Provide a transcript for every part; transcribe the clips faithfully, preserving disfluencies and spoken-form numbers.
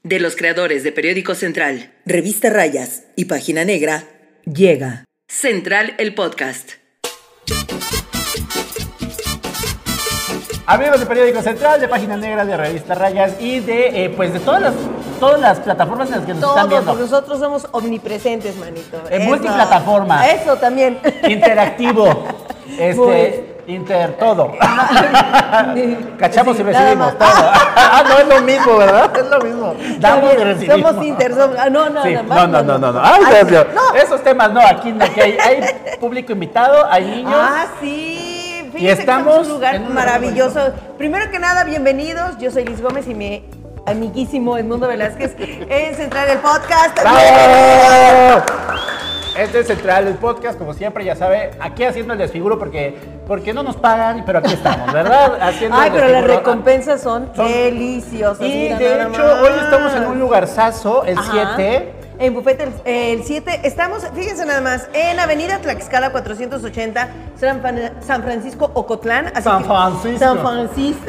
de los creadores de Periódico Central, Revista Rayas y Página Negra, llega Central el Podcast. Amigos de Periódico Central, de Página Negra, de Revista Rayas y de, eh, pues, de todas las, todas las plataformas en las que nos Todos, están viendo. nosotros somos omnipresentes, manito. En Eso. multiplataforma. Eso también. Interactivo. Este, inter todo. Cachamos Sí, y nada recibimos más. todo. Ah, no, es lo mismo, ¿verdad? Es lo mismo. Damos y recibimos. Somos inter, somos, ah, no, no, Sí, nada no, más, no, no, no, no. Ay, Ay, Dios mío. no. Esos temas no, aquí no, que hay, hay público invitado, hay niños. Ah, sí. Fíjense Y estamos que en un lugar en un maravilloso. Primero que nada, bienvenidos. Yo soy Liz Gómez y mi amiguísimo Edmundo Velázquez en Central el Podcast. ¡Bravo! Este es Central el Podcast, como siempre, ya sabe, aquí haciendo el desfiguro porque, porque no nos pagan, pero aquí estamos, ¿verdad? Haciendo Ay, el pero las desfiguro. recompensas son, Son- deliciosas. Y mira de nada hecho, más. hoy estamos en un lugarzazo, el Ajá. siete. En Buffet el- el siete, estamos, fíjense nada más, en Avenida Tlaxcala cuatrocientos ochenta, San, Fran- San Francisco, Ocotlán. así San que- Francisco. San Francisco.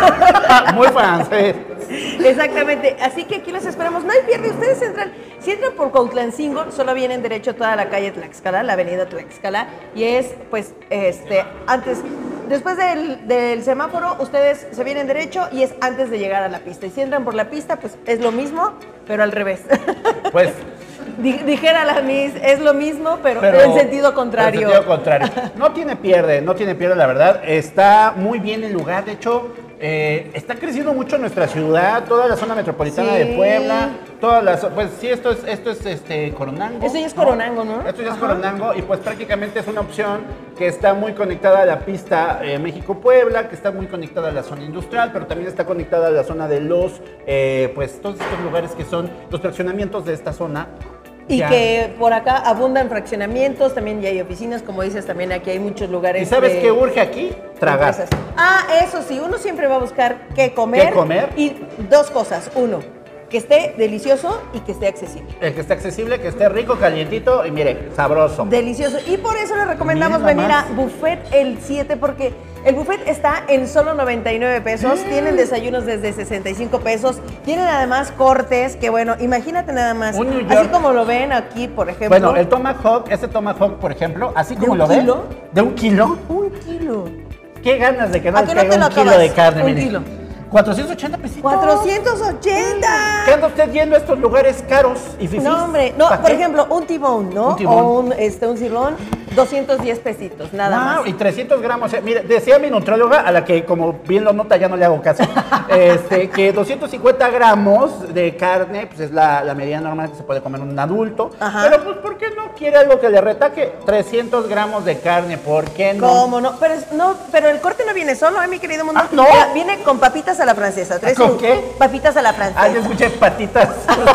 Muy francés. Exactamente, así que aquí los esperamos. No hay pierde, ustedes entran, si entran por Cuautlancingo, solo vienen derecho toda la calle Tlaxcala, la avenida Tlaxcala, y es, pues, este, antes, después del, del semáforo, ustedes se vienen derecho y es antes de llegar a la pista. Y si entran por la pista, pues es lo mismo, pero al revés. Pues, Di- Dijera la Miss, es lo mismo, pero, pero en sentido contrario. En sentido contrario. No tiene pierde, no tiene pierde, la verdad. Está muy bien el lugar, de hecho, eh, está creciendo mucho nuestra ciudad, toda la zona metropolitana Sí. de Puebla, todas las, pues sí, esto es, esto es este Coronango. Esto ya es Coronango, ¿no? Esto ya es Ajá. Coronango y pues prácticamente es una opción que está muy conectada a la pista eh, México-Puebla, que está muy conectada a la zona industrial, pero también está conectada a la zona de los, eh, pues todos estos lugares que son los fraccionamientos de esta zona. Y Ya. que por acá abundan fraccionamientos, también ya hay oficinas, como dices, también aquí hay muchos lugares. ¿Y sabes de- qué urge aquí? Tragar. empresas. Ah, eso sí, uno siempre va a buscar qué comer. ¿Qué comer? Y dos cosas. Uno, que esté delicioso y que esté accesible. El que esté accesible, que esté rico, calientito y mire, sabroso. Delicioso. Y por eso les recomendamos Mira venir nada a más. Buffet el siete, porque el buffet está en solo noventa y nueve pesos. Mm. Tienen desayunos desde sesenta y cinco pesos. Tienen además cortes, que bueno, imagínate nada más. Un New York. Así como lo ven aquí, por ejemplo. Bueno, el Tomahawk, este Tomahawk, por ejemplo, así ¿De como un lo ven, kilo? de un kilo, Un kilo. qué ganas de que no ¿A les que no caiga te lo un kilo acabas? de carne, Un mire. kilo. cuatrocientos ochenta pesitos. cuatrocientos ochenta. ¿Qué anda usted yendo a estos lugares caros y fifís? No, hombre, no, ¿Pa' por qué? ejemplo, un tibón, ¿no? Un tibón. O un, este, un cirlón, doscientos diez pesitos, nada Wow, más. y trescientos gramos. eh, Mire, decía mi nutrióloga, a la que como bien lo nota ya no le hago caso, este, que doscientos cincuenta gramos de carne, pues es la, la medida normal que se puede comer un adulto. Ajá. Pero pues, ¿por qué no quiere algo que le retaque? trescientos gramos de carne, ¿por qué no? ¿Cómo no? Pero, es- no, pero el corte no viene solo, ¿eh, mi querido mundo? Ah, ¿no? Mira, viene con papitas a la francesa. Trae ¿Con su- qué? Papitas a la francesa. Ah, yo escuché patitas.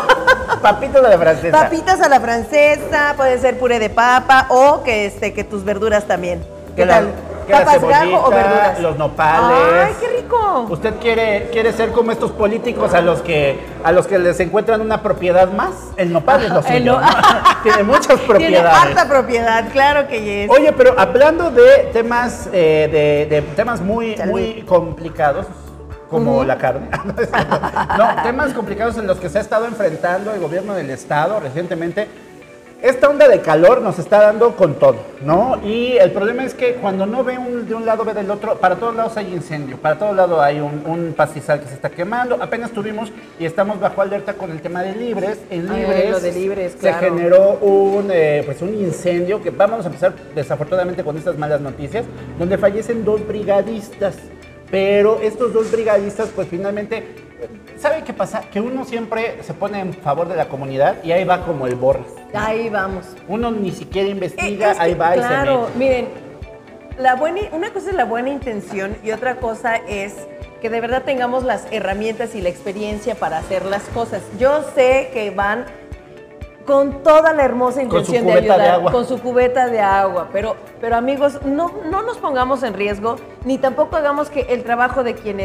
Papitas de la francesa. Papitas a la francesa, puede ser puré de papa o que, este, que tus verduras también. ¿Qué Que la- tal? que la ¿Papas gajo o cebollita, verduras? los nopales. ¡Ay, qué rico! ¿Usted quiere, quiere ser como estos políticos a los que a los que les encuentran una propiedad más? El nopal es lo El suyo. no- ¿no? Tiene muchas Tiene propiedades. harta propiedad, claro que es. Oye, pero hablando de temas eh, de, de temas muy, Salud. muy complicados, como la carne. No, temas complicados en los que se ha estado enfrentando el gobierno del estado recientemente. Esta onda de calor nos está dando con todo, ¿no? Y el problema es que cuando no ve un, de un lado, ve del otro, para todos lados hay incendio, para todos lados hay un, un pastizal que se está quemando. Apenas tuvimos y estamos bajo alerta con el tema de Libres. En Ay, Libres, lo de Libres, se claro. generó un, eh, pues un incendio que vamos a empezar desafortunadamente con estas malas noticias, donde fallecen dos brigadistas. Pero estos dos brigadistas, pues finalmente, ¿sabe qué pasa? Que uno siempre se pone en favor de la comunidad y ahí va como el borras. Ahí vamos. Uno ni siquiera Eh, investiga, es que, ahí va y se claro, mete. miren, la buena, una cosa es la buena intención y otra cosa es que de verdad tengamos las herramientas y la experiencia para hacer las cosas. Yo sé que van con toda la hermosa Con su intención de cubeta de ayudar, agua. con su cubeta de agua, pero, pero amigos, no, no nos pongamos en riesgo, ni tampoco hagamos que el trabajo de quienes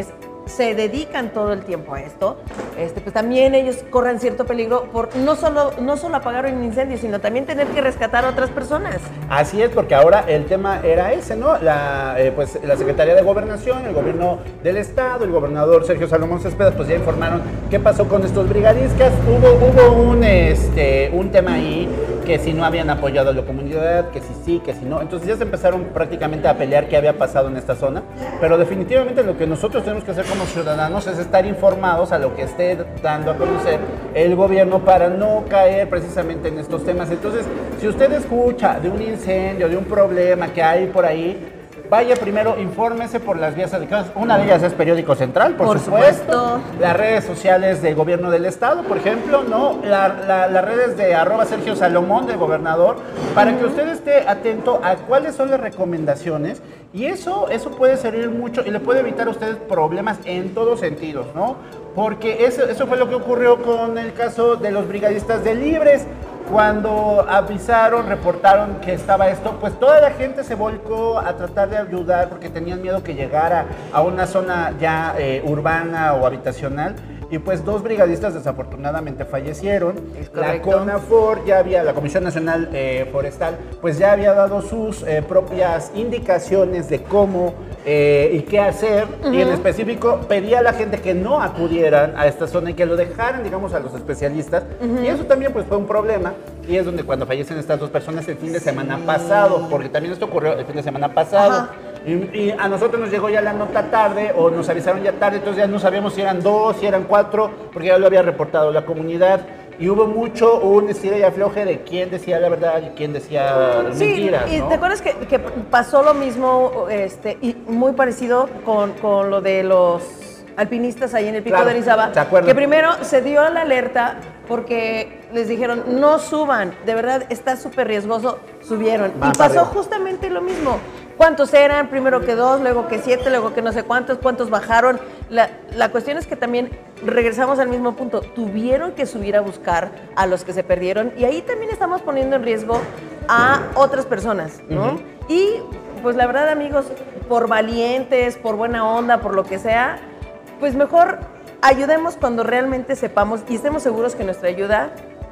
se dedican todo el tiempo a esto, este, pues también ellos corren cierto peligro por no solo, no solo apagar un incendio, sino también tener que rescatar a otras personas. Así es, porque ahora el tema era ese, ¿no? La, eh, pues, la Secretaría de Gobernación, el gobierno del Estado, el gobernador Sergio Salomón Céspedes, pues ya informaron qué pasó con estos brigadistas. Hubo, hubo un, este, un tema ahí que si no habían apoyado a la comunidad, que si sí, que si no. Entonces ya se empezaron prácticamente a pelear qué había pasado en esta zona. Pero definitivamente lo que nosotros tenemos que hacer como ciudadanos es estar informados a lo que esté dando a conocer el gobierno para no caer precisamente en estos temas. Entonces, si usted escucha de un incendio, de un problema que hay por ahí, vaya primero, infórmese por las vías adecuadas. Una de ellas es Periódico Central, por, por supuesto. supuesto. Las redes sociales del gobierno del estado, por ejemplo, ¿no? La, la, las redes de arroba Sergio Salomón, del gobernador, para uh-huh. que usted esté atento a cuáles son las recomendaciones. Y eso, eso puede servir mucho y le puede evitar a ustedes problemas en todos sentidos, ¿no? Porque eso, eso fue lo que ocurrió con el caso de los brigadistas de Libres. Cuando avisaron, reportaron que estaba esto, pues toda la gente se volcó a tratar de ayudar porque tenían miedo que llegara a una zona ya eh, urbana o habitacional. Y pues dos brigadistas desafortunadamente fallecieron. La CONAFOR ya había, la Comisión Nacional eh, Forestal, pues ya había dado sus eh, propias indicaciones de cómo eh, y qué hacer. Uh-huh. Y en específico pedía a la gente que no acudieran a esta zona y que lo dejaran, digamos, a los especialistas. Uh-huh. Y eso también pues fue un problema. Y es donde cuando fallecen estas dos personas el fin de semana sí. pasado, porque también esto ocurrió el fin de semana pasado. Y, y a nosotros nos llegó ya la nota tarde o nos avisaron ya tarde, entonces ya no sabíamos si eran dos, si eran cuatro, porque ya lo había reportado la comunidad. Y hubo mucho un estilo y afloje de quién decía la verdad y quién decía sí, mentiras, y ¿no? te acuerdas que, que pasó lo mismo este, y muy parecido con, con lo de los alpinistas ahí en el Pico claro, de Orizaba, que primero se dio la alerta porque les dijeron no suban, de verdad está súper riesgoso, subieron. Más y pasó arriba. Justamente lo mismo. ¿Cuántos eran? Primero que dos, luego que siete, luego que no sé cuántos, cuántos bajaron. La, la cuestión es que también regresamos al mismo punto. Tuvieron que subir a buscar a los que se perdieron y ahí también estamos poniendo en riesgo a otras personas, ¿no? Uh-huh. Y pues la verdad, amigos, por valientes, por buena onda, por lo que sea, pues mejor ayudemos cuando realmente sepamos y estemos seguros que nuestra ayuda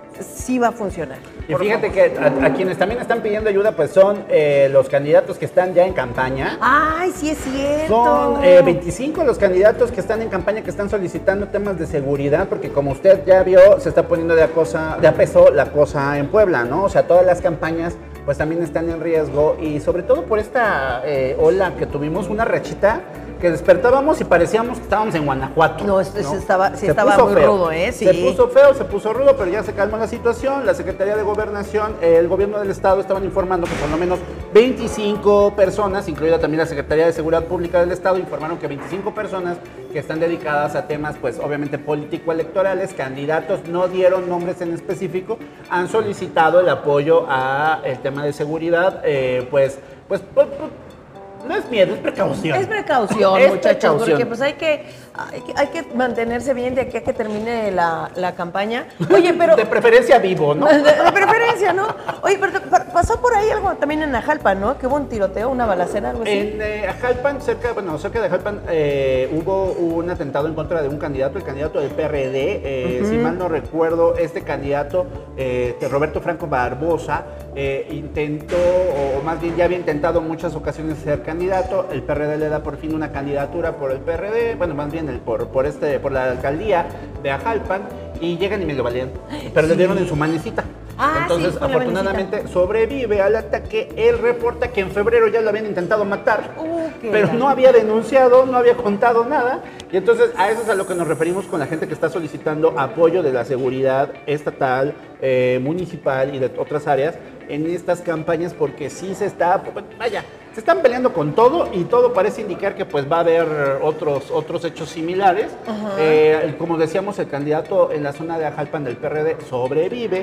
sí va a funcionar. Y fíjate favor. que a, a quienes también están pidiendo ayuda pues son eh, los candidatos que están ya en campaña. ¡Ay, sí es cierto! Son eh, veinticinco los candidatos que están en campaña que están solicitando temas de seguridad porque como usted ya vio se está poniendo de a, cosa, de a peso la cosa en Puebla, ¿no? O sea, todas las campañas pues también están en riesgo y sobre todo por esta eh, ola que tuvimos, una rachita que despertábamos y parecíamos que estábamos en Guanajuato. No, esto ¿no? estaba, sí se estaba muy feo. rudo, ¿eh? Sí. Se puso feo, se puso rudo, pero ya se calmó la situación. La Secretaría de Gobernación, eh, el gobierno del estado estaban informando que por lo menos veinticinco personas, incluida también la Secretaría de Seguridad Pública del estado, informaron que veinticinco personas que están dedicadas a temas, pues obviamente político-electorales, candidatos, no dieron nombres en específico, han solicitado el apoyo a el tema de seguridad, eh, pues, pues, pues, pues no es miedo, es precaución. Es precaución, es muchachos, precaución. Porque pues hay que, hay que, hay que mantenerse bien de aquí a que termine la, la campaña. Oye, pero... De preferencia vivo, ¿no? De, de preferencia, ¿no? Oye, pero pasó por ahí algo también en Ajalpan, ¿no? Que hubo un tiroteo, una balacera, algo así. En eh, Ajalpan, cerca, bueno, cerca de Ajalpan, eh, hubo un atentado en contra de un candidato, el candidato del P R D, eh, uh-huh. si mal no recuerdo, este candidato, eh, Roberto Franco Barbosa, eh, intentó, o más bien ya había intentado en muchas ocasiones ser candidato, el P R D le da por fin una candidatura por el P R D, bueno, más bien el, por, por, este, por la alcaldía de Ajalpan, y llegan y me lo valían, pero sí. le dieron en su manecita. Ah, Entonces, sí, afortunadamente, sobrevive al ataque. Él reporta que en febrero ya lo habían intentado matar, uh, pero grande. no había denunciado, no había contado nada. Y entonces, a eso es a lo que nos referimos con la gente que está solicitando apoyo de la seguridad estatal, eh, municipal y de otras áreas en estas campañas, porque sí se está, vaya, se están peleando con todo y todo parece indicar que pues va a haber otros, otros hechos similares. Uh-huh. Eh, como decíamos, el candidato en la zona de Ajalpan del P R D sobrevive.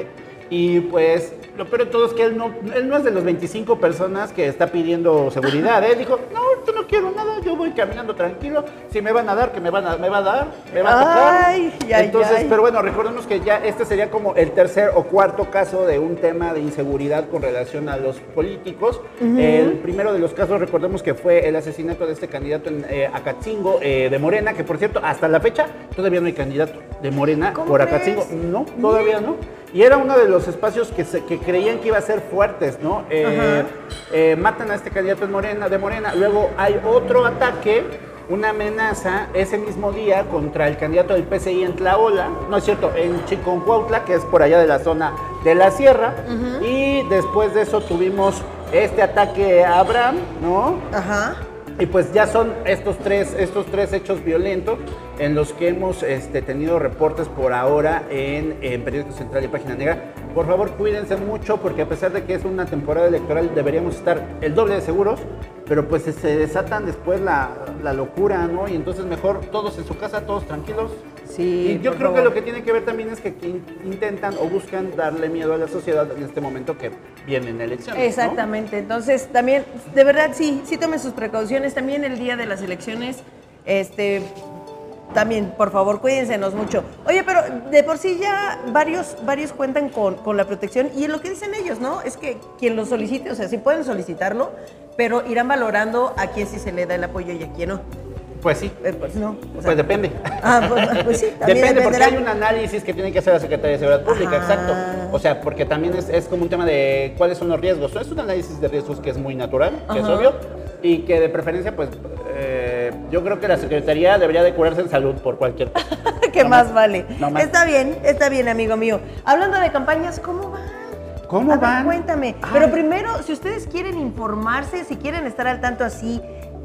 Y pues lo peor de todo es que él no, él no es de los veinticinco personas que está pidiendo seguridad. Él dijo, no, yo no quiero nada, yo voy caminando tranquilo. Si me van a dar, que me van a, me va a dar, me va a tocar. Ay, ay, Entonces, ay. pero bueno, recordemos que ya este sería como el tercer o cuarto caso de un tema de inseguridad con relación a los políticos. Uh-huh. El primero de los casos, recordemos que fue el asesinato de este candidato en eh, Acatzingo eh, de Morena, que por cierto, hasta la fecha todavía no hay candidato de Morena por Acatzingo. No, todavía no. Y era uno de los espacios que, se, que creían que iba a ser fuertes, ¿no? Eh, eh, matan a este candidato de Morena, de Morena, luego hay otro ataque, una amenaza ese mismo día contra el candidato del P C I en Tlaola, no es cierto, en Chiconcuautla, que es por allá de la zona de la sierra, uh-huh. y después de eso tuvimos este ataque a Abraham, ¿no? Ajá. Y pues ya son estos tres, estos tres hechos violentos en los que hemos este, tenido reportes por ahora en, en Periódico Central y Página Negra. Por favor, cuídense mucho porque a pesar de que es una temporada electoral deberíamos estar el doble de seguros, pero pues se desatan después la, la locura, ¿no? Y entonces mejor todos en su casa, todos tranquilos. Sí, y yo creo favor. que lo que tiene que ver también es que intentan o buscan darle miedo a la sociedad en este momento que vienen elecciones. Exactamente, ¿no? Entonces también, de verdad, sí, sí tomen sus precauciones. También el día de las elecciones, este, también, por favor, cuídensenos mucho. Oye, pero de por sí ya varios, varios cuentan con, con la protección y lo que dicen ellos, ¿no? Es que quien lo solicite, o sea, sí pueden solicitarlo, pero irán valorando a quién sí se le da el apoyo y a quién no. Pues sí. Eh, pues no. O sea, pues depende. Ah, pues, pues sí. Depende porque hay un análisis que tiene que hacer la Secretaría de Seguridad Pública, Ajá. exacto. O sea, porque también es, es como un tema de cuáles son los riesgos. Es un análisis de riesgos que es muy natural, que Ajá. es obvio, y que de preferencia, pues, eh, yo creo que la Secretaría debería de curarse en salud por cualquier cosa. ¿Qué no más, más vale? No más. Está bien, está bien, amigo mío. Hablando de campañas, ¿cómo van? ¿Cómo a van? Ver, cuéntame. Ay. Pero primero, si ustedes quieren informarse, si quieren estar al tanto así,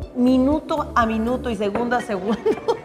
minuto a minuto y segundo a segundo,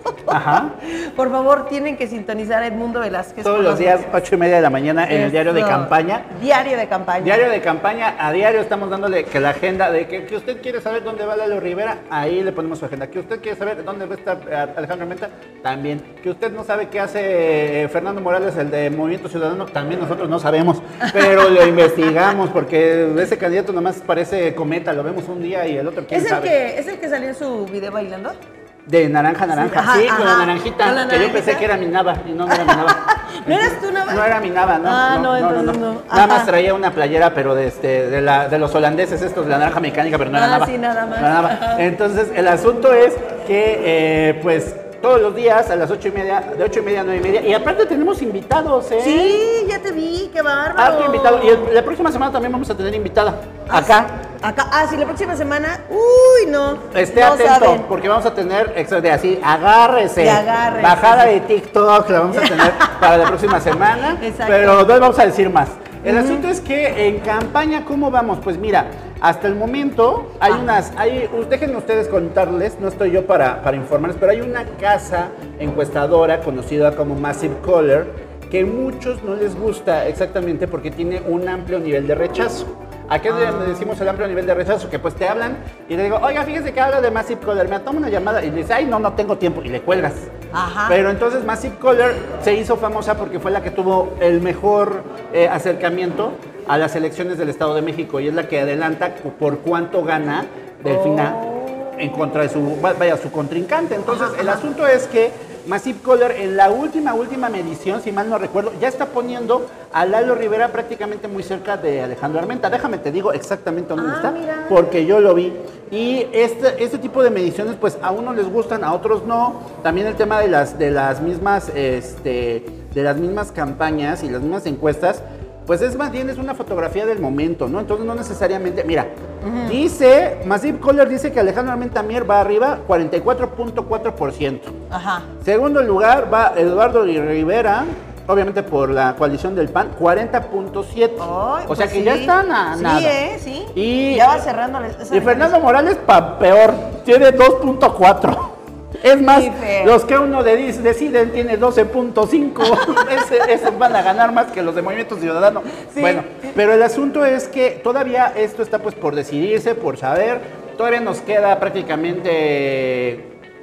Ajá. por favor, tienen que sintonizar a Edmundo Velázquez. Todos los días, ocho y media de la mañana, en Eso. el diario de campaña. Diario de campaña. Diario de campaña, a diario estamos dándole que la agenda de que, que usted quiere saber dónde va Lalo Rivera, ahí le ponemos su agenda. Que usted quiere saber dónde va a estar Alejandro Armenta, también. Que usted no sabe qué hace Fernando Morales, el de Movimiento Ciudadano, también nosotros no sabemos, pero lo investigamos porque ese candidato nomás parece cometa, lo vemos un día y el otro quién ¿Es el sabe. Que, ¿Es el que salió en su video bailando? De naranja, naranja, sí, ajá, sí, con ajá, la naranjita, con la que naranjita. yo pensé que era mi nava, y no, no era mi nava. ¿No eras tú nava? No era mi nava, no. Ah, no, no, entonces no, no. no. Nada más traía una playera, pero de, este, de, la, de los holandeses estos, de la naranja mecánica, pero no ah, era nava. sí, nada más. No era nava. Entonces, el asunto es que, eh, pues, todos los días a las ocho y media, de ocho y media a nueve y media, y aparte tenemos invitados, ¿eh? Sí, ya te vi, qué bárbaro. Ah, invitado. Y el, la próxima semana también vamos a tener invitada, ah, acá. Acá, ah, sí, la próxima semana, uy, no. Esté no atento, saben. porque vamos a tener, de así, agárrese. Y agárrese. Bajada de TikTok la vamos a tener para la próxima semana. Exacto. Pero no les vamos a decir más. El Uh-huh. asunto es que en campaña, ¿cómo vamos? Pues mira, hasta el momento hay Ah. unas, hay, déjenme ustedes contarles, no estoy yo para, para informarles, pero hay una casa encuestadora conocida como Massive Caller que a muchos no les gusta exactamente porque tiene un amplio nivel de rechazo. ¿A qué ah. le decimos el amplio nivel de rechazo? Que pues te hablan y le digo, oiga, fíjese que habla de Massive Caller, me toma una llamada y le dice, ay, no, no tengo tiempo, y le cuelgas. Ajá. Pero entonces Massive Caller se hizo famosa porque fue la que tuvo el mejor eh, acercamiento a las elecciones del Estado de México y es la que adelanta por cuánto gana Delfina oh. en contra de su, vaya, su contrincante. Entonces, ajá, el ajá. asunto es que Massive Caller en la última, última medición, si mal no recuerdo, ya está poniendo a Lalo Rivera prácticamente muy cerca de Alejandro Armenta. Déjame te digo exactamente dónde ah, está, mira. porque yo lo vi. Y este, este tipo de mediciones, pues a unos les gustan, a otros no. También el tema de las, de las mismas, este, de las mismas campañas y las mismas encuestas, pues es más bien es una fotografía del momento, ¿no? Entonces no necesariamente, mira, uh-huh. dice, Massive Caller dice que Alejandro Armenta Mier va arriba cuarenta y cuatro punto cuatro por ciento. Ajá. Segundo lugar va Eduardo Rivera, obviamente por la coalición del P A N, cuarenta punto siete. Oh, o pues sea que sí. ya están a sí, nada. Sí, eh, sí. Y, ya va cerrando. Y Fernando Morales, pa peor, tiene dos punto cuatro. Es más, sí, los que uno de, deciden tiene doce punto cinco, Ese, esos van a ganar más que los de Movimiento Ciudadano. Sí. Bueno, pero el asunto es que todavía esto está pues por decidirse, por saber, todavía nos queda prácticamente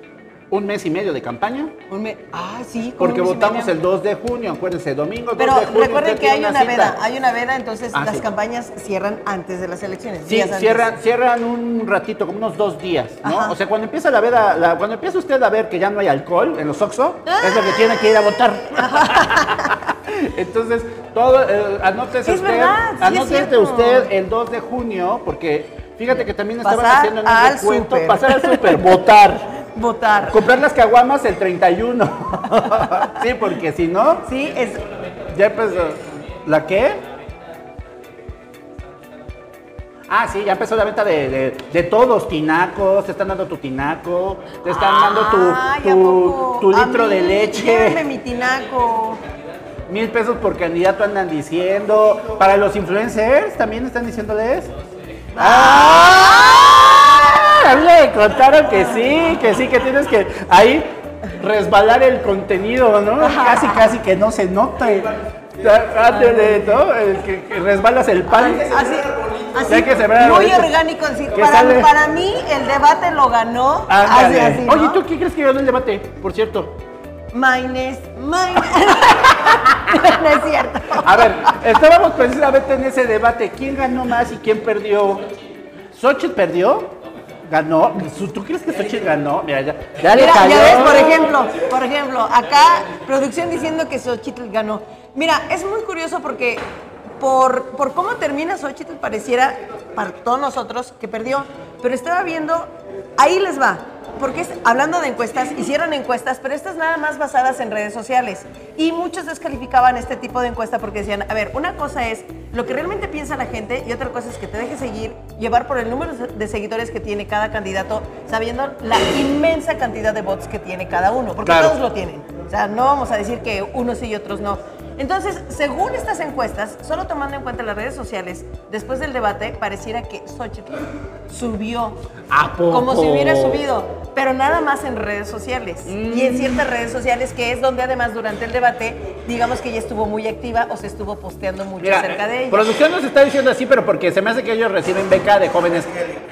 un mes y medio de campaña. Un mes. Ah, sí. como Porque un mes y votamos medio. el dos de junio, acuérdense, domingo Pero dos de junio. recuerden usted que hay tiene una cita. veda, hay una veda, entonces Ah, las sí. campañas cierran antes de las elecciones. Sí, días antes. cierran, cierran un ratito, como unos dos días, ¿no? Ajá. O sea, cuando empieza la veda, la- cuando empieza usted a ver que ya no hay alcohol en los Oxxo, es lo que tiene que ir a votar. Entonces, todo, eh, anótese Es usted, verdad, sí es anótese cierto. usted el dos de junio, porque fíjate que también estaban Pasar haciendo en al el descuento, súper. pasar al súper, votar. Votar. Comprar las caguamas el treinta y uno. Sí, porque si no, Sí, es. ya empezó. ¿La qué? Ah, sí, ya empezó la venta de, de, de todos, tinacos, te están dando tu tinaco, te están dando Ay, tu, ¿a tu, poco? tu A litro de mí, leche. llévenme mi tinaco. Mil pesos por candidato andan diciendo. Para los influencers también están diciéndoles. ¡Ah! Le contaron que sí, que sí, que tienes que ahí resbalar el contenido, ¿no? Casi, casi que no se nota. Antes de, ¿no? El que, que resbalas el pan. Así, así Hay que sembrar muy arbolito. orgánico. Así. Que Para, sale- para mí, el debate lo ganó. Ándale. Así, así, ¿no? Oye, ¿tú qué crees que ganó el debate? Por cierto. Maynes, maynes. No es cierto. A ver, estábamos precisamente en ese debate. ¿Quién ganó más y quién perdió? ¿Xochitl perdió? ¿Ganó? ¿Tú crees que Xochitl ganó? Mira, ya, ya le Mira, cayó. ya ves, por ejemplo, por ejemplo, acá producción diciendo que Xochitl ganó. Mira, es muy curioso porque por, por cómo termina Xochitl pareciera para todos nosotros que perdió, pero estaba viendo, ahí les va, porque es, hablando de encuestas, hicieron encuestas, pero estas nada más basadas en redes sociales. Y muchos descalificaban este tipo de encuesta porque decían, a ver, una cosa es lo que realmente piensa la gente y otra cosa es que te dejes seguir, llevar por el número de seguidores que tiene cada candidato, sabiendo la inmensa cantidad de votos que tiene cada uno, porque Claro. todos lo tienen. O sea, no vamos a decir que unos sí y otros no. Entonces, según estas encuestas, solo tomando en cuenta las redes sociales, después del debate, pareciera que Xochitl subió. ¿A poco? Como si hubiera subido, pero nada más en redes sociales. Y en ciertas redes sociales, que es donde además durante el debate, digamos que ella estuvo muy activa o se estuvo posteando mucho Mira, acerca de ella. producción nos está diciendo así, pero porque se me hace que ellos reciben beca de jóvenes.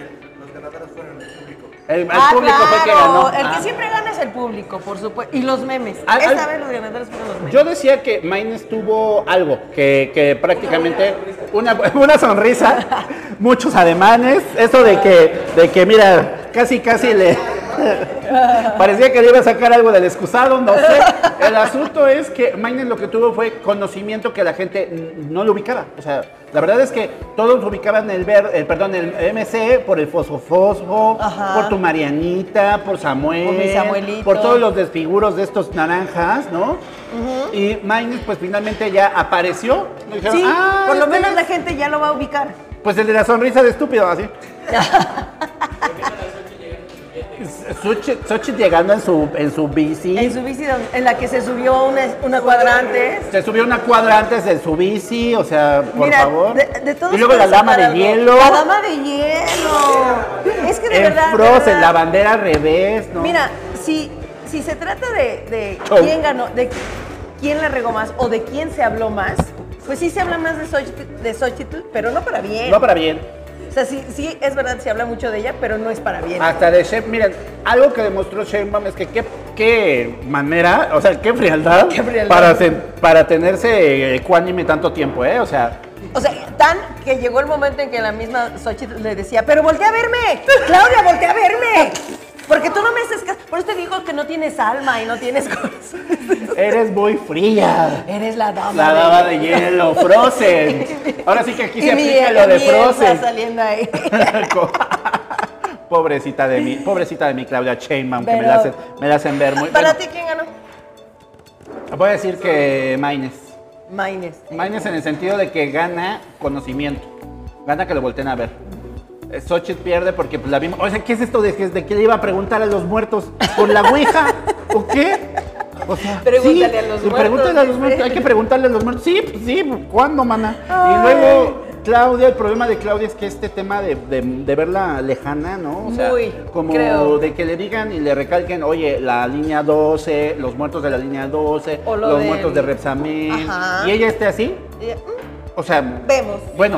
El, el Ah, público claro, fue el que ganó. el que Ah. siempre gana es el público, por supuesto. Y los memes. Al- Esta al- vez los ganadores fueron los memes. Yo decía que Maynes tuvo algo, que, que prácticamente una, una sonrisa, muchos ademanes, eso de que, de que mira, casi casi le parecía que le iba a sacar algo del excusado, no sé. El asunto es que Maynes lo que tuvo fue conocimiento que la gente n- no lo ubicaba. O sea, la verdad es que todos ubicaban el ver, el, perdón, el M C por el Fosfo Fosfo, Ajá. por tu Marianita, por Samuel, Por mi Samuelito. por todos los desfiguros de estos naranjas, ¿no? Y Maynes pues finalmente ya apareció. Y dijeron, Sí, "Ah, por lo este menos es-". la gente ya lo va a ubicar. Pues el de la sonrisa de estúpido, así. Xochitl Xochitl llegando en su, en su bici. En su bici don- en la que se subió una, una cuadra antes. Se subió una cuadra antes de su bici, o sea, por Mira, favor. de, de todos y luego la puedes dama sacar de algo. hielo. La dama de hielo. Es que de En verdad. de Frozen, verdad. la bandera al revés, ¿no? Mira, si, si se trata de, de Show. quién ganó, de quién la regó más o de quién se habló más, pues sí se habla más de Xochitl, de Xochitl, pero no para bien. No para bien. O sea, sí, sí, es verdad, se habla mucho de ella, pero no es para bien. Hasta de Sheinbaum, miren, algo que demostró Sheinbaum es que qué, qué manera, o sea, qué frialdad, Qué frialdad. Para, ten- para tenerse ecuánime tanto tiempo, ¿eh? O sea, O sea, tan que llegó el momento en que la misma Xochitl le decía, pero voltea a verme, Claudia, voltea a verme. Porque tú no me haces caso. Por eso te digo que no tienes alma y no tienes corazón. eres muy fría. Eres la dama. La dama de hielo, Frozen. Ahora sí que aquí y se mi- aplica lo de mi Elsa Frozen. saliendo ahí. Pobrecita de mí, pobrecita de mi Claudia Sheinbaum, que me Pero- la, hacen, me la hacen ver muy... ¿Para bueno, ti quién ganó? voy a decir que Maynes. Maynes. Maynes en el sentido de que gana conocimiento. Gana que lo volteen a ver. Eh, Xochitl pierde porque pues, la vimos... O sea, ¿qué es esto de que, de que le iba a preguntar a los muertos por la ouija? ¿O qué? O sea, Pregúntale sí, a los y muertos, pregúntale a los dice. muertos. Hay que preguntarle a los muertos. Sí, pues, sí, pues, ¿cuándo, mana? Ay. Y luego... Claudia, el problema de Claudia es que este tema de, de, de verla lejana, ¿no? O sea, Muy, como creo. de que le digan y le recalquen, oye, la línea doce, los muertos de la línea doce, O lo los de- muertos de Repsamen, Ajá. y ella esté así, Y ella, "Mm, o sea, vemos. bueno,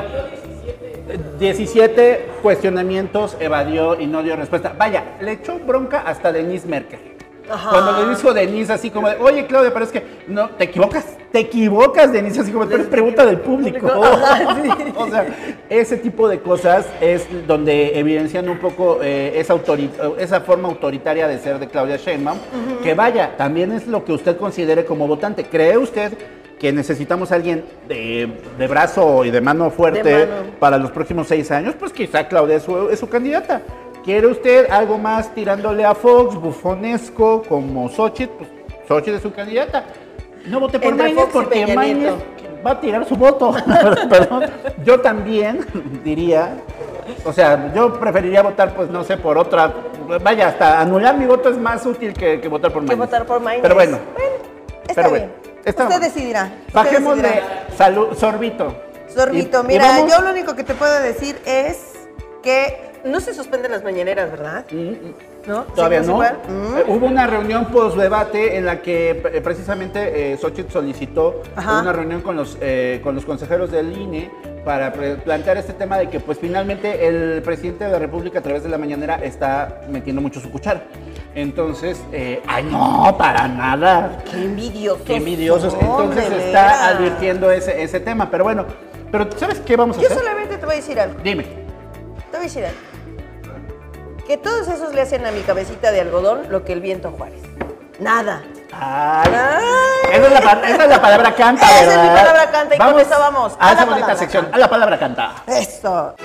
diecisiete cuestionamientos evadió y no dio respuesta. Vaya, le echó bronca hasta Denise Merkel. Ajá. Cuando le dijo Denise así como de, oye Claudia, pero es que no, te equivocas, te equivocas Denise, así como, pero es pregunta del público. Ajá, sí. O sea, ese tipo de cosas es donde evidencian un poco eh, esa, esa forma autoritaria de ser de Claudia Sheinbaum, uh-huh. que vaya, también es lo que usted considere como votante. ¿Cree usted que necesitamos a alguien de, de brazo y de mano fuerte de mano. para los próximos seis años? Pues quizá Claudia es su, es su candidata. ¿Quiere usted algo más tirándole a Fox, bufonesco, como Xochitl? Pues Xochitl es su candidata. No voté por Maynez porque Maynez va a tirar su voto. Perdón. Yo también diría, o sea, yo preferiría votar, pues no sé, por otra. Vaya, hasta anular mi voto es más útil que, que votar por Maynez. Que votar por Maynez. Pero bueno. Bueno, está pero bien. Bueno, está, usted decidirá. Bajemos de salud, sorbito. Sorbito, y, mira, y yo lo único que te puedo decir es que no se suspenden las mañaneras, ¿verdad? Mm, ¿No? Todavía no. Mm. Eh, hubo una reunión post-debate en la que eh, precisamente eh, Xochitl solicitó Ajá. una reunión con los, eh, con los consejeros del I N E para plantear este tema de que pues finalmente el presidente de la República a través de la mañanera está metiendo mucho su cuchara. Entonces, eh, ¡ay no, para nada! ¡Qué envidiosos! ¡Qué envidiosos! Entonces está advirtiendo ese, ese tema, pero bueno, pero ¿sabes qué vamos a Yo hacer? Yo solamente te voy a decir algo. Dime. Te voy a decir algo. Que todos esos le hacen a mi cabecita de algodón lo que el viento a Juárez. Nada. Ay. Ay. Esa, es la, esa es la palabra canta, Esa ¿verdad? es mi palabra canta y vamos con eso vamos. A, a esa bonita palabra. sección, a la palabra canta. Eso.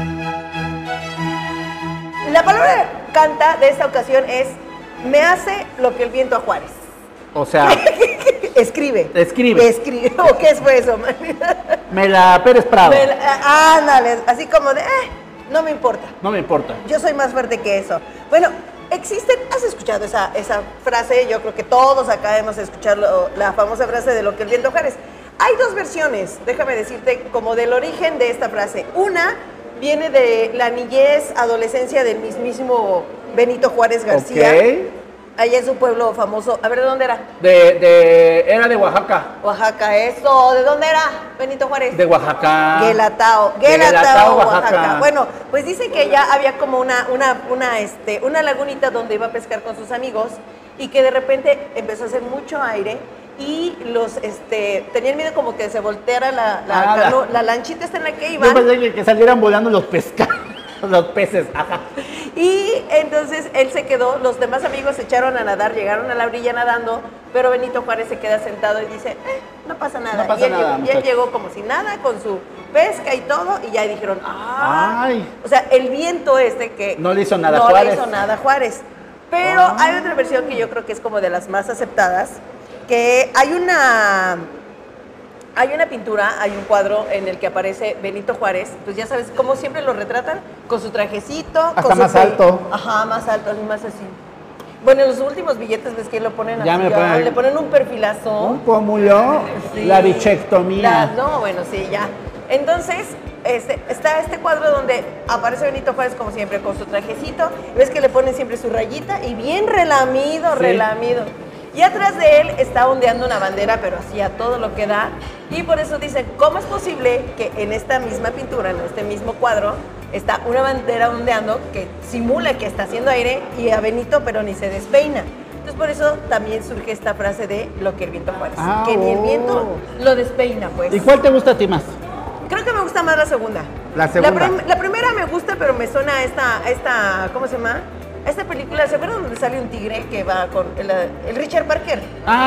La palabra canta de esta ocasión es me hace lo que el viento a Juárez. O sea... Escribe. Escribe. Escribe. ¿O qué fue eso, man? Me la Pérez Prado. Me la, ándale, así como de, eh, no me importa. No me importa. Yo soy más fuerte que eso. Bueno, existen, ¿has escuchado esa, esa frase? Yo creo que todos acá hemos escuchado la famosa frase de lo que el viento Juárez. Hay dos versiones, déjame decirte, como del origen de esta frase. Una viene de la niñez, adolescencia del mismísimo Benito Juárez García. Okay. Allá en su pueblo famoso. A ver, ¿de dónde era? De, de, era de Oaxaca. Oaxaca, eso. ¿De dónde era Benito Juárez? De Oaxaca. Guelatao. Guelatao, Oaxaca. Oaxaca. Bueno, pues dice que ya había como una, una, una, este, una lagunita donde iba a pescar con sus amigos y que de repente empezó a hacer mucho aire y los, este, tenían miedo como que se volteara la, la, ah, cano, la, la lanchita esta en la que iban. Yo pensé que salieran volando los pescados. Los peces, ajá. Y entonces él se quedó, los demás amigos se echaron a nadar, llegaron a la orilla nadando, pero Benito Juárez se queda sentado y dice, eh, no pasa nada. No pasa y, él nada, llegó, y él llegó como si nada, con su pesca y todo, y ya dijeron, ah. Ay. O sea, el viento este que no le hizo nada no a Juárez. No le hizo nada a Juárez. Pero ah. hay otra versión que yo creo que es como de las más aceptadas, que hay una... Hay una pintura, hay un cuadro en el que aparece Benito Juárez, pues ya sabes, cómo siempre lo retratan, con su trajecito. Hasta con más su alto. Ajá, más alto, más así. Bueno, en los últimos billetes ves que lo ponen ya así, me ponen, le ponen un perfilazo. Un pómulo, sí. La bichectomía. La, no, bueno, sí, ya. Entonces, este, está este cuadro donde aparece Benito Juárez como siempre, con su trajecito, ves que le ponen siempre su rayita y bien relamido, sí. relamido. Y atrás de él está ondeando una bandera, pero así a todo lo que da. Y por eso dicen, ¿cómo es posible que en esta misma pintura, en este mismo cuadro, está una bandera ondeando que simula que está haciendo aire y a Benito, pero ni se despeina? Entonces por eso también surge esta frase de lo que el viento Juárez. Ah, que ni el viento lo despeina, pues. ¿Y cuál te gusta a ti más? Creo que me gusta más la segunda. La segunda. La, prim- la primera me gusta, pero me suena a esta, a esta, ¿cómo se llama? Esta película, ¿se acuerdan donde sale un tigre que va con el, el Richard Parker?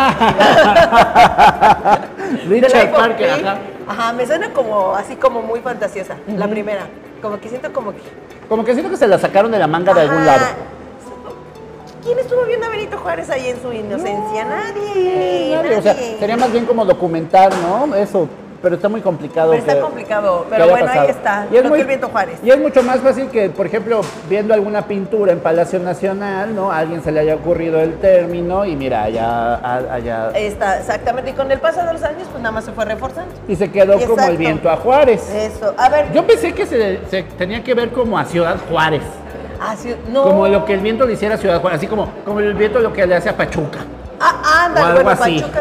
Ah, Richard Parker, ajá. Ajá, me suena como así como muy fantasiosa, uh-huh. La primera. Como que siento como que... Como que siento que se la sacaron de la manga ajá. de algún lado. ¿Quién estuvo viendo a Benito Juárez ahí en su inocencia? No, nadie, nadie. O sea, sería más bien como documentar, ¿no? Eso. Pero está muy complicado. Pero está que, complicado, pero bueno, pasado. Ahí está, y es lo muy, que el viento Juárez. Y es mucho más fácil que, por ejemplo, viendo alguna pintura en Palacio Nacional, ¿no? A alguien se le haya ocurrido el término y mira, allá... allá está, exactamente, y con el paso de los años, pues nada más se fue reforzando. Y se quedó y como el viento a Juárez. Eso, a ver. Yo pensé que se, se tenía que ver como a Ciudad Juárez. Ah, sí, no. Como lo que el viento le hiciera a Ciudad Juárez, así como, como el viento lo que le hace a Pachuca. Ah, anda, bueno, así. Pachuca sí.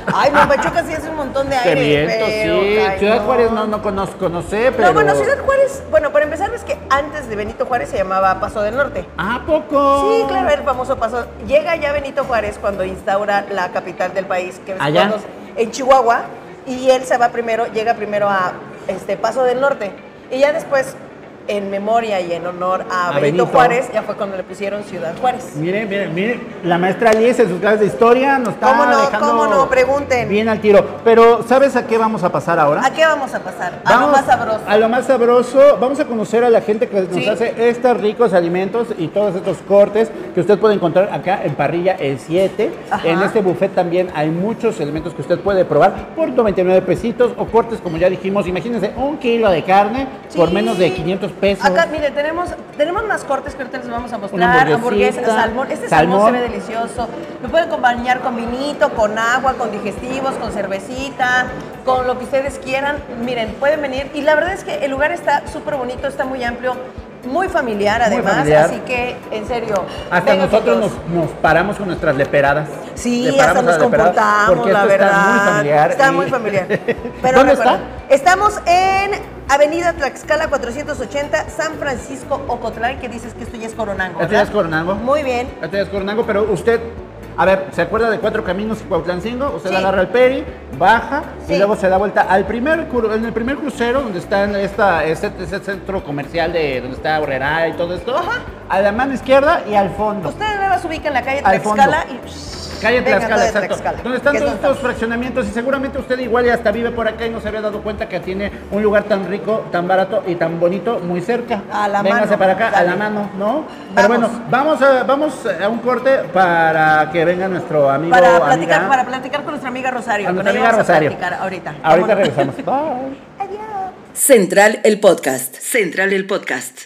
Ay, no, Pachuca sí es un montón de aire. Te miento, pero, sí. ay, Ciudad no. Juárez no, no conozco, no sé, pero... No, bueno, Ciudad Juárez, bueno, para empezar, ves que antes de Benito Juárez se llamaba Paso del Norte. ¿A poco? Sí, claro, el famoso Paso. Llega ya Benito Juárez cuando instaura la capital del país, que es ¿Allá? cuando- en Chihuahua, y él se va primero, llega primero a este Paso del Norte. Y ya después, en memoria y en honor a, A Benito, Benito. Juárez, ya fue cuando le pusieron Ciudad Juárez. Miren, miren, miren, la maestra Liz en sus clases de historia nos está ¿Cómo no? dejando ¿Cómo no? Pregunten. bien al tiro. Pero, ¿sabes a qué vamos a pasar ahora? ¿A qué vamos a pasar? A Vamos lo más sabroso. A lo más sabroso. Vamos a conocer a la gente que nos Sí. hace estos ricos alimentos y todos estos cortes que usted puede encontrar acá en Parrilla El siete. Ajá. En este buffet también hay muchos elementos que usted puede probar por noventa y nueve pesitos o cortes, como ya dijimos. Imagínense, un kilo de carne por Sí. menos de quinientos pesos. Acá, mire, tenemos, tenemos más cortes que ahorita les vamos a Una mostrar. hamburguesita, Hamburguesa, salmón. Este salmón. salmón. se ve delicioso. Lo pueden acompañar con vinito, con agua, con digestivos, con cervecita, con lo que ustedes quieran. Miren, pueden venir. Y la verdad es que el lugar está súper bonito, está muy amplio, muy familiar Muy además. familiar. Así que, en serio. Hasta vengan nosotros todos. nos, nos paramos con nuestras leperadas. Sí, Le hasta paramos nos a la leperadas, comportamos, porque la esto verdad. Está muy familiar. Está y- muy familiar. Pero ¿Dónde recuerda, está? Estamos en Avenida Tlaxcala cuatrocientos ochenta, San Francisco, Ocotlán, que dices que esto ya es Coronango, Esto ya es ¿verdad? Coronango. Muy bien. Esto ya es Coronango, pero usted, a ver, ¿se acuerda de Cuatro Caminos y Cuautlancingo? Usted Sí. agarra el peri, baja Sí. y luego se da vuelta al primer, cru- en el primer crucero donde está en esta, ese, ese centro comercial de donde está Horrera y todo esto. Ajá. A la mano izquierda y al fondo. Ustedes nada más ubican la calle Al Tlaxcala fondo. y... Calle vengan Tlaxcala, toda de exacto. Tlaxcala, Donde están que es todos donde estos estamos. fraccionamientos y seguramente usted igual ya hasta vive por acá y no se había dado cuenta que tiene un lugar tan rico, tan barato y tan bonito muy cerca. A la Véngase mano, para acá, dale. a la mano, ¿no? Pero Vamos. bueno, vamos a, vamos a un corte para que venga nuestro amigo Para amiga. platicar, para platicar con nuestra amiga Rosario. A Con nuestra ella amiga vamos Rosario. a platicar ahorita. Ahorita Vámonos. regresamos. Bye. Adiós. Central el podcast. Central el podcast.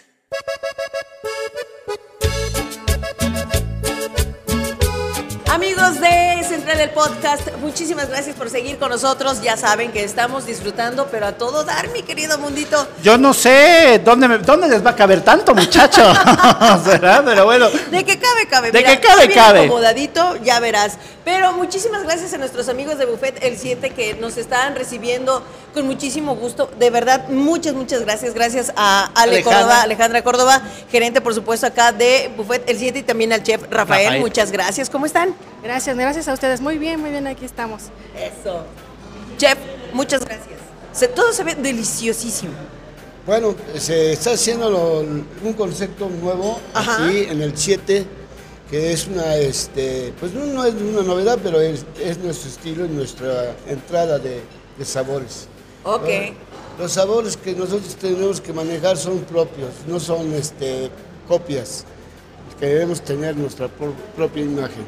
Amigos de Central del Podcast, muchísimas gracias por seguir con nosotros. Ya saben que estamos disfrutando, pero a todo dar, mi querido mundito. Yo no sé dónde, me- dónde les va a caber tanto, muchacho. ¿Será? Pero bueno. De que cabe, cabe. De Mira, que cabe, está bien cabe. acomodadito, ya verás. Pero muchísimas gracias a nuestros amigos de Buffet El siete que nos están recibiendo con muchísimo gusto. De verdad, muchas, muchas gracias. Gracias a Ale Alejandra. Córdoba, Alejandra Córdoba, gerente, por supuesto, acá de Buffet El siete y también al chef Rafael. Rafael. Muchas gracias. ¿Cómo están? Gracias, gracias a ustedes. Muy bien, muy bien, aquí estamos. Eso. Chef, muchas gracias. Se- todo se ve deliciosísimo. Bueno, se está haciendo lo- un concepto nuevo Ajá. aquí en el siete, que es una, este, pues no, no es una novedad, pero es, es nuestro estilo y nuestra entrada de, de sabores. Ok. ¿No? Los sabores que nosotros tenemos que manejar son propios, no son este, copias. Que debemos tener nuestra pro- propia imagen.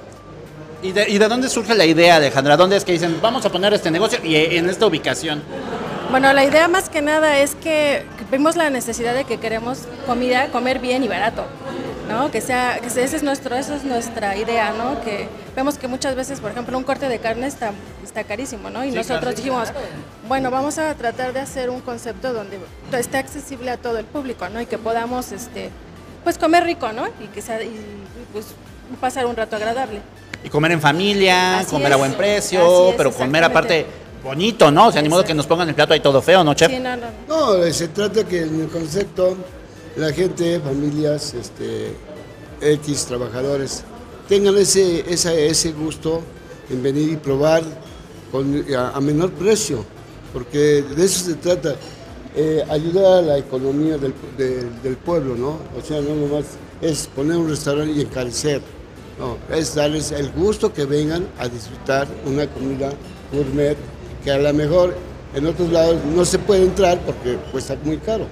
¿Y de, ¿Y de dónde surge la idea, Alejandra? ¿Dónde es que dicen, vamos a poner este negocio y en esta ubicación? Bueno, la idea más que nada es que vemos la necesidad de que queremos comida, comer bien y barato, ¿no? Que sea, que sea- ese es nuestro, esa es nuestra idea, ¿no? Que vemos que muchas veces, por ejemplo, un corte de carne está, está carísimo, ¿no? Y Sí, nosotros claro, sí, dijimos, bueno, vamos a tratar de hacer un concepto donde esté accesible a todo el público, ¿no? Y que podamos, este, pues comer rico, ¿no? Y que sea, y, y, pues pasar un rato agradable. Y comer en familia, Así comer es. a buen precio, Así es, pero comer exactamente. aparte bonito, ¿no? O sea, ni modo Exacto. que nos pongan el plato ahí todo feo, ¿no, chef? Sí, no, no, no. No, eh, se trata que en el concepto la gente, familias, este, X, trabajadores, tengan ese, esa- ese gusto en venir y probar con, a, a menor precio, porque de eso se trata, eh, ayudar a la economía del, del- del pueblo, ¿no? O sea, no nomás es poner un restaurante y encarecer, no, es darles el gusto que vengan a disfrutar una comida gourmet que a lo mejor en otros lados no se puede entrar porque cuesta muy caro.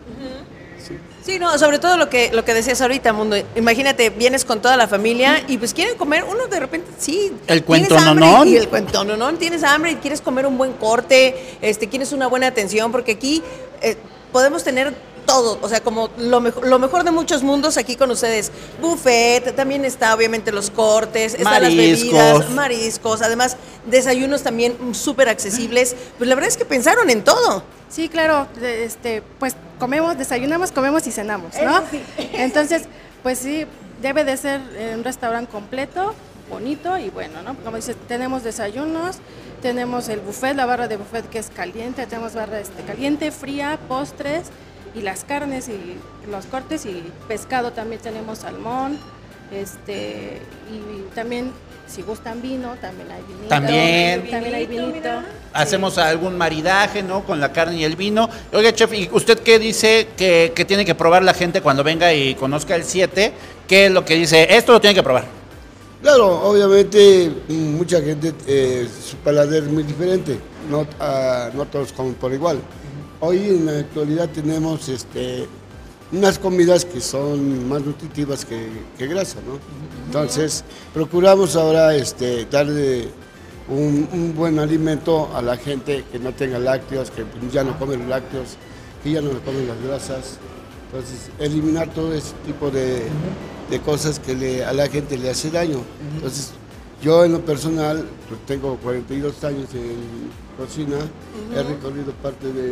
Sí, no, sobre todo lo que lo que decías ahorita, Mundo. Imagínate, vienes con toda la familia y pues quieren comer, uno de repente, sí. El tienes cuentononón. hambre Y el cuentononón, tienes hambre y quieres comer un buen corte, este, quieres una buena atención, porque aquí eh, podemos tener todo, o sea, como lo mejor, lo mejor de muchos mundos aquí con ustedes. Buffet, también está obviamente los cortes, están las Mariscos. bebidas, mariscos, además desayunos también súper accesibles. Pues la verdad es que pensaron en todo. Sí, claro, de- este, pues comemos, desayunamos, comemos y cenamos, ¿no? Eso sí. Entonces, pues sí, debe de ser eh, un restaurante completo, bonito y bueno, ¿no? Como dices, tenemos desayunos, tenemos el buffet, la barra de buffet que es caliente, tenemos barra este, caliente, fría, postres y las carnes y los cortes y pescado también tenemos salmón, este y también si gustan vino, también hay vinito. También. También hay vinito. Hacemos sí. algún maridaje, ¿no? Con la carne y el vino. Oiga, chef, ¿y usted qué dice que, que tiene que probar la gente cuando venga y conozca el siete? ¿Qué es lo que dice? Esto lo tiene que probar. Claro, obviamente mucha gente, eh, su paladar es muy diferente, no, uh, no todos comen por igual. Hoy en la actualidad tenemos este, unas comidas que son más nutritivas que, que grasa, ¿no? Entonces, procuramos ahora este, darle un, un buen alimento a la gente que no tenga lácteos, que ya no come los lácteos, que ya no comen las grasas. Entonces, eliminar todo ese tipo de, de cosas que le, a la gente le hace daño. Entonces, yo en lo personal, pues tengo cuarenta y dos años en cocina, uh-huh. he recorrido parte de,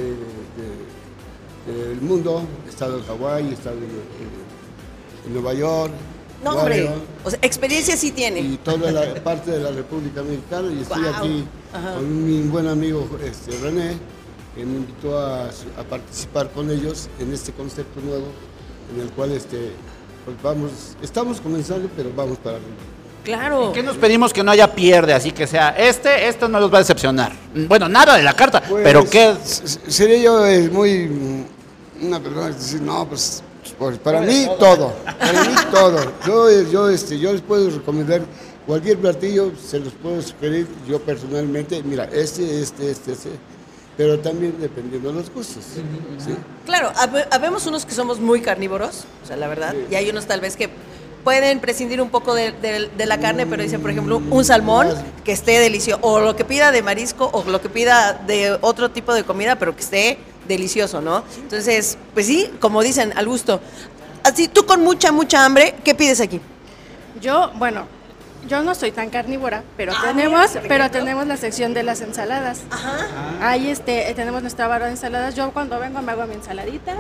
de, del mundo, he estado en Hawái, he estado en, en, en Nueva York. No, hombre, o sea, experiencia sí tiene. Y toda la parte de la República Mexicana, y estoy wow. aquí Ajá. con mi buen amigo este, René, que me invitó a, a participar con ellos en este concepto nuevo, en el cual este, pues vamos, estamos comenzando, pero vamos para arriba. Claro. ¿Qué nos pedimos que no haya pierde? Así que sea, este, esto no los va a decepcionar. Bueno, nada de la carta, pues, pero ¿qué? Sería yo eh, muy, una persona que dice, no, pues... Pues para mí todo, para mí todo. Yo, yo, este, yo les puedo recomendar cualquier platillo, se los puedo sugerir yo personalmente. Mira, este, este, este, este, pero también dependiendo de los gustos. ¿Sí? Claro, hab- habemos unos que somos muy carnívoros, o sea, la verdad, sí. y hay unos tal vez que pueden prescindir un poco de, de, de la carne, pero dicen, por ejemplo, un salmón que esté delicioso, o lo que pida de marisco, o lo que pida de otro tipo de comida, pero que esté delicioso, ¿no? Entonces, pues sí, como dicen, al gusto. Así, tú con mucha, mucha hambre, ¿qué pides aquí? Yo, bueno, yo no soy tan carnívora, pero ah, tenemos, mira, pero tenemos la sección de las ensaladas. Ajá. Ahí este, tenemos nuestra barra de ensaladas. Yo cuando vengo me hago mi ensaladita.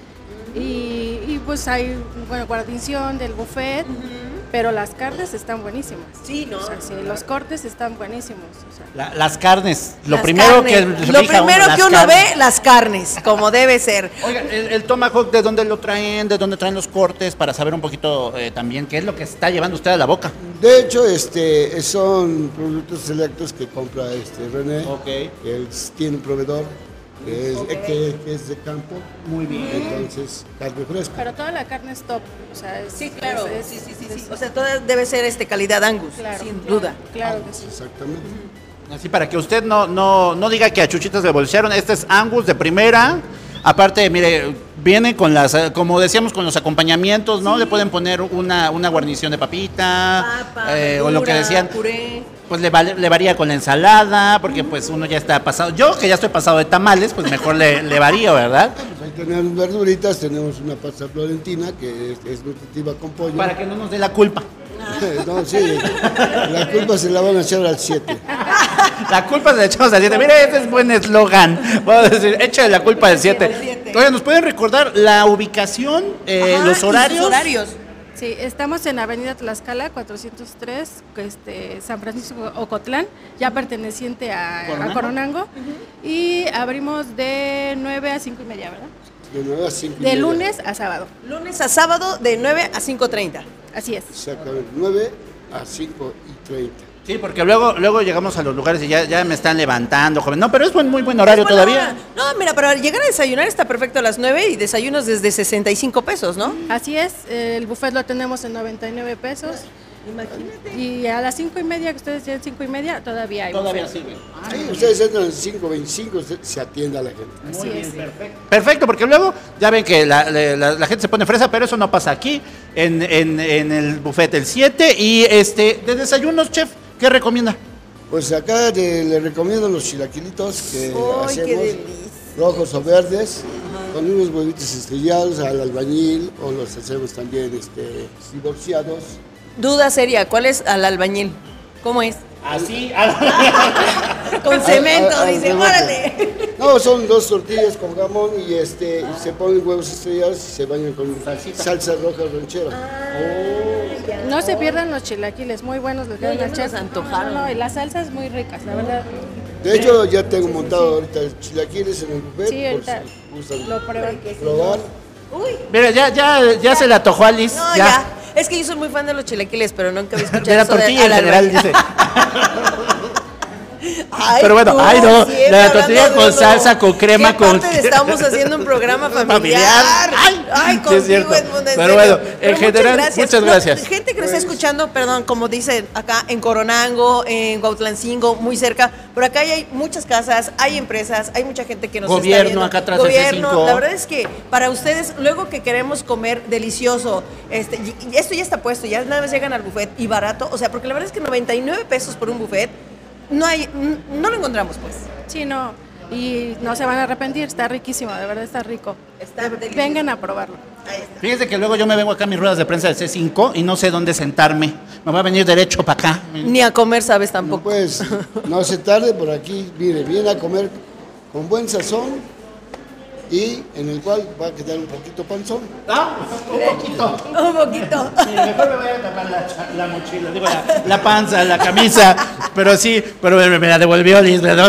Y, y pues hay, bueno, guarnición del buffet, uh-huh. pero las carnes están buenísimas. Sí, ¿no? O sea, sí, los cortes están buenísimos. O sea. La, las carnes, lo las primero carnes. que Lo primero uno, que uno carnes. ve, las carnes, como debe ser. Oiga, el, el tomahawk, ¿de dónde lo traen? ¿De dónde traen los cortes? Para saber un poquito eh, también qué es lo que está llevando usted a la boca. De hecho, este, son productos selectos que compra este René. Ok. Él tiene un proveedor. Que es, okay. que, que es de campo. Muy bien. Entonces, carne fresca. Pero toda la carne es top. O sea, es, sí, claro. Es, sí, sí, sí, es, sí. O sea, toda debe ser este calidad Angus, claro, sin claro, duda. Claro que sí. Exactamente. Así para que usted no, no, no diga que a Chuchitas le bolsearon. Este es Angus de primera. Aparte, mire, viene con las, como decíamos, con los acompañamientos, ¿no? Sí. Le pueden poner una, una guarnición de papita, Papa, eh, verdura, o lo que decían. Puré. Pues le, vale, le varía con la ensalada, porque pues uno ya está pasado. Yo que ya estoy pasado de tamales, pues mejor le, le varío, ¿verdad? Pues ahí tenemos verduritas, tenemos una pasta florentina que es, es nutritiva con pollo. Para que no nos dé la culpa. No, sí, la culpa se la van a echar al siete. La culpa se la echamos al siete. Mire, ese es buen eslogan. Vamos a decir, échale la culpa al siete. Oigan, ¿nos pueden recordar la ubicación, eh, Ajá, los horarios? Los horarios. Sí, estamos en Avenida Tlaxcala, cuatrocientos tres, este, San Francisco Ocotlán, ya perteneciente a Coronango, a Coronango uh-huh. y abrimos de nueve a cinco y media, ¿verdad? De nueve a cinco y De media. lunes a sábado. Lunes a sábado, de nueve a cinco treinta. Así es. Exactamente, nueve a cinco y treinta. Sí, porque luego luego llegamos a los lugares y ya, ya me están levantando, joven. No, pero es buen, muy buen horario buena todavía. Hora. No, mira, para llegar a desayunar está perfecto a las nueve y desayunos desde sesenta y cinco pesos, ¿no? Así es, el buffet lo tenemos en noventa y nueve pesos. Imagínate. Y a las cinco y media, que ustedes tienen cinco y media, todavía hay Todavía buffet. sirve. Sí, ustedes entran en cinco veinticinco, se atiende a la gente. Así es. Perfecto. Perfecto, porque luego ya ven que la, la, la gente se pone fresa, pero eso no pasa aquí en, en, en el buffet el siete. Y este de desayunos, chef, ¿qué recomienda? Pues acá te, le recomiendo los chilaquilitos que ¡Ay, hacemos, qué delicia! rojos o verdes, ajá, con unos huevitos estrellados al albañil, o los hacemos también este, divorciados. Duda seria, ¿cuál es al albañil? ¿Cómo es? Así. Con cemento, A- a- a- dice, al- órale. No, son dos tortillas con jamón y este y se ponen huevos estrellados y se bañan con salsa roja ranchera. Ay, No se pierdan los chilaquiles, muy buenos los que No, dan ya al me chef. los antojaron. No, no, y las salsas muy ricas, la verdad. De hecho, ya tengo montado ahorita chilaquiles en el buffet. Sí, por ahorita si gustan lo prueban. probar. Uy, Mira, ya, ya, ya se le antojó a Liz. no, ya. ya. Es que yo soy muy fan de los chilaquiles, pero nunca había escuchado De la eso tortilla en al general, albañil. dice. Ay, Pero bueno, tú, ay, no, siempre la hablando tortilla de con uno. salsa, con crema, ¿Qué con- parte de estamos haciendo un programa familiar? Familiar. Ay, Ay, sí es contigo, cierto. Edmundo, en Pero serio. bueno, en Pero general, muchas No, gracias. gente que nos está escuchando, perdón, como dicen acá en Coronango, en Cuautlancingo, muy cerca, por acá hay muchas casas, hay empresas, hay mucha gente que nos Gobierno, está viendo. acá atrás de Gobierno, C cinco. la verdad es que para ustedes, luego que queremos comer delicioso, este, y- y esto ya está puesto, ya nada más llegan al buffet y barato, o sea, porque la verdad es que noventa y nueve pesos por un buffet, no hay, n- no lo encontramos pues. Sí, no. Y no se van a arrepentir, está riquísimo, de verdad está rico. Está delicioso. Vengan a probarlo. Ahí está. Fíjense que luego yo me vengo acá a mis ruedas de prensa del C cinco y no sé dónde sentarme. Me voy a venir derecho para acá. Ni a comer sabes No, tampoco. pues, no se tarde por aquí. Mire, viene a comer con buen sazón y en el cual va a quedar un poquito panzón. Ah, un poquito. Un poquito. Sí, mejor me voy a tapar la, cha- la mochila, digo, la, la panza, la camisa, pero sí, pero me, me la devolvió Liz, ¿verdad?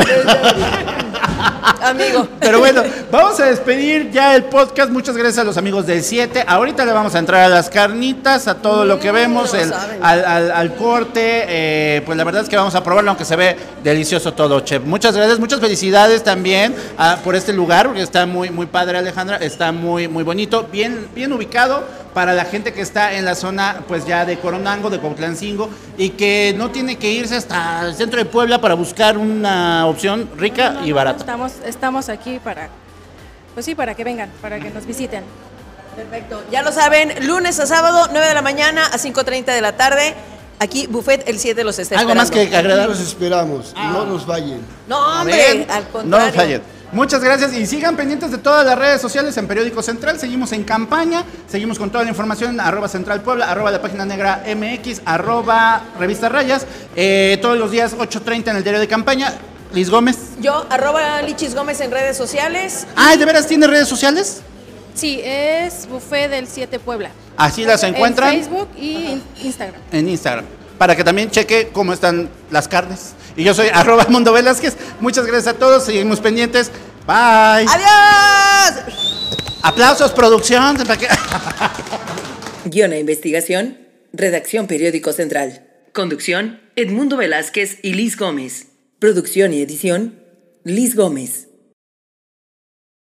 Amigo. Pero bueno, vamos a despedir ya el podcast. Muchas gracias a los amigos del siete. Ahorita le vamos a entrar a las carnitas, a todo lo que vemos, no el- saben. al, al- al corte. eh, pues la verdad es que vamos a probarlo, aunque se ve delicioso todo, chef. Muchas gracias, muchas felicidades también ah, por este lugar, porque está muy, muy padre, Alejandra. Está muy, muy bonito, bien, bien ubicado para la gente que está en la zona, pues ya de Coronango, de Cuautlancingo, y que no tiene que irse hasta el centro de Puebla para buscar una opción rica No, no, y no, barata. Estamos, estamos aquí para, pues sí, para que vengan, para que nos visiten. Perfecto. Ya lo saben, lunes a sábado, nueve de la mañana a cinco treinta de la tarde. Aquí Buffet el siete los está Algo más esperando. que Aquí agregar. los esperamos. No nos fallen. No, A hombre, ver, al no contrario. nos fallen. Muchas gracias y sigan pendientes de todas las redes sociales en Periódico Central. Seguimos en campaña, seguimos con toda la información en arroba Central Puebla, arroba la página negra M X, arroba Revista Rayas, eh, todos los días ocho treinta en el diario de campaña. Liz Gómez. Yo, arroba Lichis Gómez en redes sociales. Ay, ¿de veras tiene redes sociales? Sí, es Buffet del siete Puebla. Así las encuentran En Facebook y in- Instagram. en Instagram, para que también cheque cómo están las carnes. Y yo soy arroba Mundo Velázquez. Muchas gracias a todos, seguimos pendientes. Bye. ¡Adiós! Aplausos, producción. para que- Guión e investigación, redacción Periódico Central. Conducción, Edmundo Velázquez y Liz Gómez. Producción y edición, Liz Gómez.